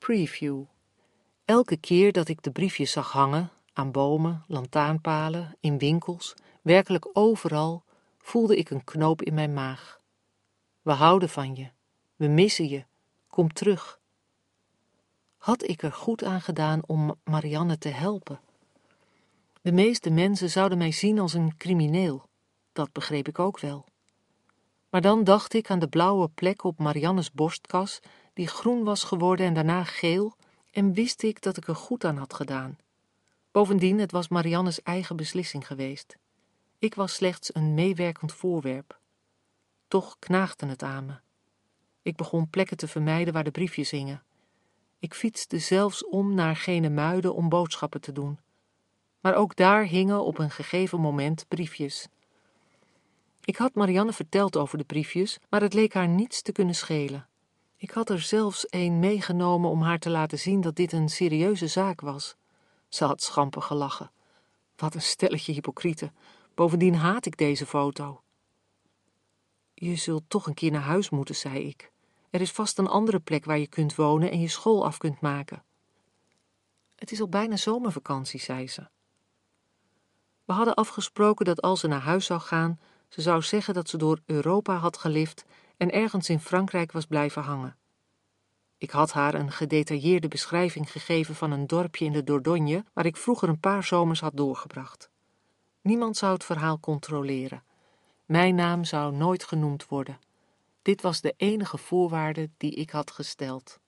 Preview. Elke keer dat ik de briefjes zag hangen, aan bomen, lantaarnpalen, in winkels, werkelijk overal, voelde ik een knoop in mijn maag. We houden van je. We missen je. Kom terug. Had ik er goed aan gedaan om Marianne te helpen? De meeste mensen zouden mij zien als een crimineel. Dat begreep ik ook wel. Maar dan dacht ik aan de blauwe plek op Mariannes borstkas, die groen was geworden en daarna geel, en wist ik dat ik er goed aan had gedaan. Bovendien, het was Mariannes eigen beslissing geweest. Ik was slechts een meewerkend voorwerp. Toch knaagde het aan me. Ik begon plekken te vermijden waar de briefjes hingen. Ik fietste zelfs om naar Genemuiden om boodschappen te doen. Maar ook daar hingen op een gegeven moment briefjes. Ik had Marianne verteld over de briefjes, maar het leek haar niets te kunnen schelen. Ik had er zelfs een meegenomen om haar te laten zien dat dit een serieuze zaak was. Ze had schamper gelachen. Wat een stelletje hypocrieten. Bovendien haat ik deze foto. Je zult toch een keer naar huis moeten, zei ik. Er is vast een andere plek waar je kunt wonen en je school af kunt maken. Het is al bijna zomervakantie, zei ze. We hadden afgesproken dat als ze naar huis zou gaan, ze zou zeggen dat ze door Europa had gelift en ergens in Frankrijk was blijven hangen. Ik had haar een gedetailleerde beschrijving gegeven van een dorpje in de Dordogne, waar ik vroeger een paar zomers had doorgebracht. Niemand zou het verhaal controleren. Mijn naam zou nooit genoemd worden. Dit was de enige voorwaarde die ik had gesteld.